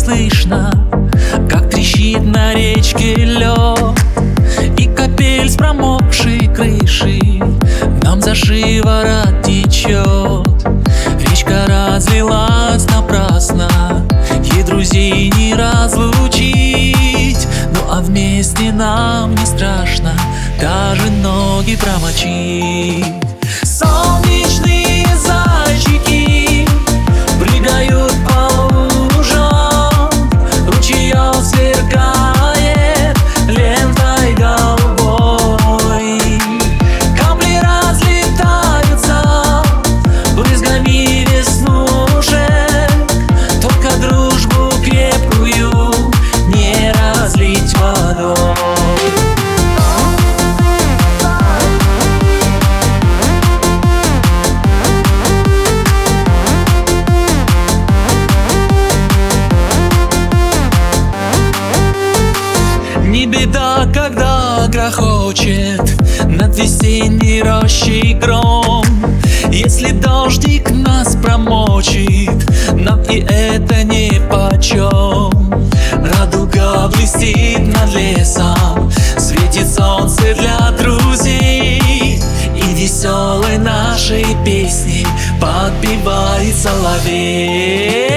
слышно, как трещит на речке лед, и капель с промокшей крыши нам за шиворот течет. Речка разлилась напрасно, ей друзей не разлучить. Ну а вместе нам не страшно даже ноги промочить. Солнечные зайчики прыгают по лужам, ручеек сверкает лентой голубой. Капли разлетаются брызгами веснушек, только дружбу крепкую не разлить водой. Не беда, когда грохочет над весенней рощей гром, если дождик нас промочит, нам и это нипочем. Радуга блестит над лесом, светит солнце для друзей, и веселой нашей песни подпевает соловей.